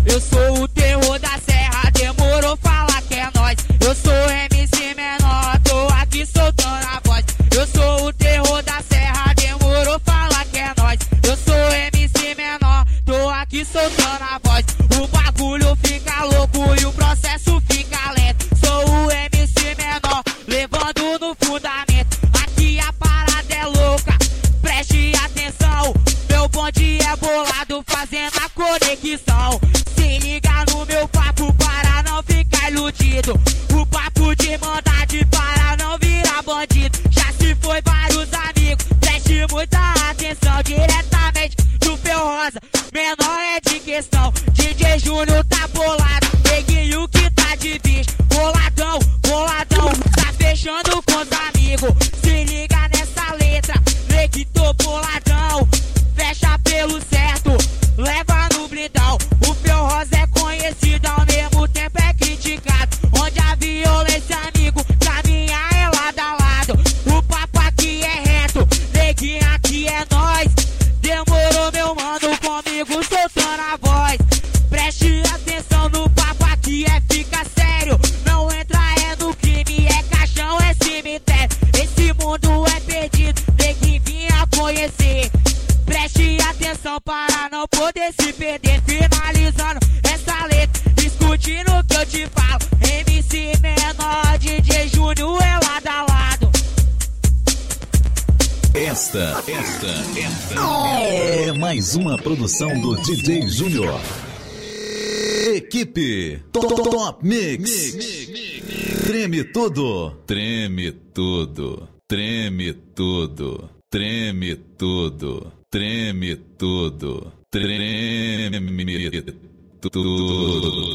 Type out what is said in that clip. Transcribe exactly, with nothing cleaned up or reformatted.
Eu sou o terror da serra, demorou falar que é nós. Eu sou M C menor, tô aqui soltando a voz. Eu sou o terror da serra, demorou falar que é nós. Eu sou M C menor, tô aqui soltando a voz. O bagulho fica louco e o processo fica lento. Sou o M C menor, levando no fundamento. Aqui a parada é louca, preste atenção. Meu bonde é bolado, fazendo a conexão. Se liga no meu papo para não ficar iludido. O papo de maldade para não virar bandido. Já se foi vários amigos, preste muita atenção. Diretamente do Fel Rosa, menor é de questão. D J Júnior tá bolado, neguinho que tá de bicho. Boladão, boladão, tá fechando com os amigos. Se liga nessa letra, neguinho tô boladão. Fecha pelo certo, leva no blindão. O Fel Rosa é conhecido, ao mesmo tempo é criticado. Onde a violência, amigo, caminha é lado a lado. O papo aqui é reto, neguinho aqui é nós. Demorou, meu mano, comigo soltando a voz. Preste atenção no papo aqui, é fica sério. Não entra é no crime, é caixão, é cemitério. Esse mundo é perdido, neguinho vinha conhecer. Preste atenção para não poder se perder. Finalizando essa letra, discutindo o que eu te falo. M C menor, D J Júnior é lado a lado. Esta, esta, esta é mais uma produção do D J Júnior. Equipe Top Mix. Treme tudo, treme tudo, treme tudo, treme tudo. Treme tudo, treme tudo.